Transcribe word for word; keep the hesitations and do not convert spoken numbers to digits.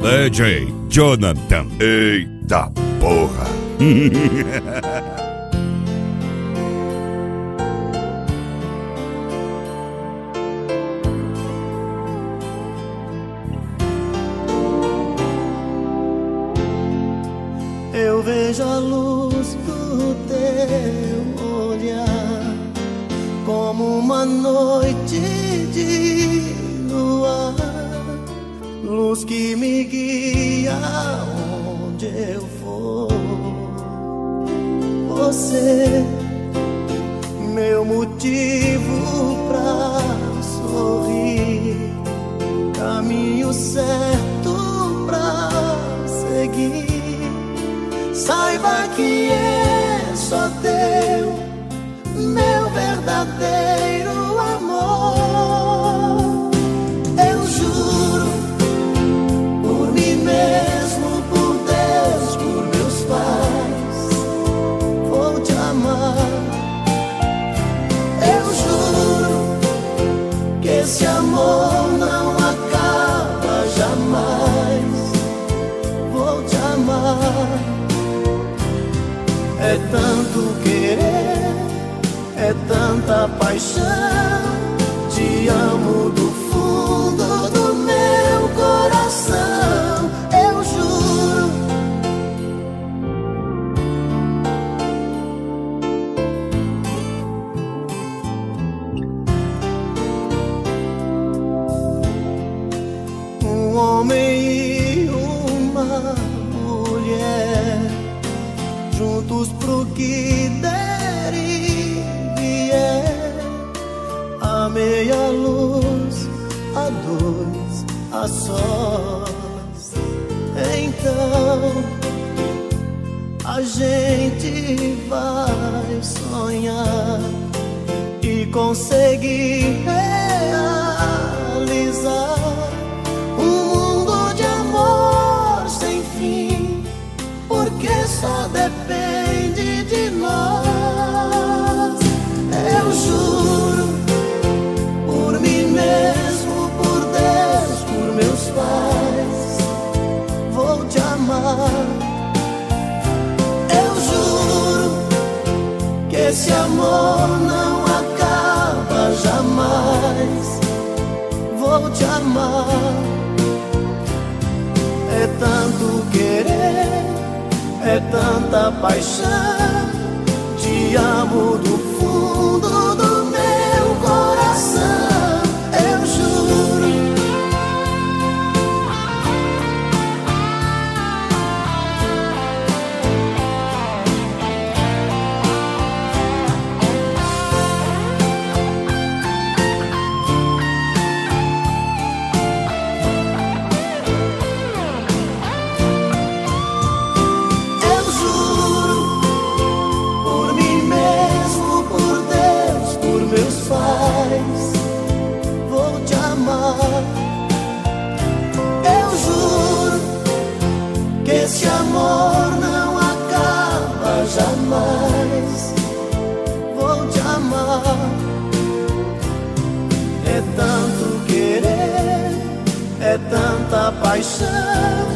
D J Jonathan. Eita porra. Eu vejo a luz do teu olhar como uma noite de luar, luz que me guia onde eu for. Você, meu motivo pra sorrir, caminho certo pra seguir. Saiba que é só teu, meu verdadeiro amor. Eu juro, por mim mesmo, por Deus, por meus pais, vou te amar. Eu juro que esse amor não acaba jamais. Vou te amar. É tanto querer, é tanta paixão. Te amo do fundo do meu coração. Eu juro. Um homem e uma mulher, juntos pro que der e vier, a meia luz, a dois, a sós. Então a gente vai sonhar e conseguir realizar um mundo de amor sem fim, porque só depende de nós. Eu juro, por mim mesmo, por Deus, por meus pais, vou te amar. Eu juro que esse amor não acaba jamais. Vou te amar. É tanto querer, é tanta paixão. Te amo do fundo do meu coração. Eu juro. Vou te amar. Eu juro que esse amor não acaba jamais. Vou te amar. É tanto querer, é tanta paixão.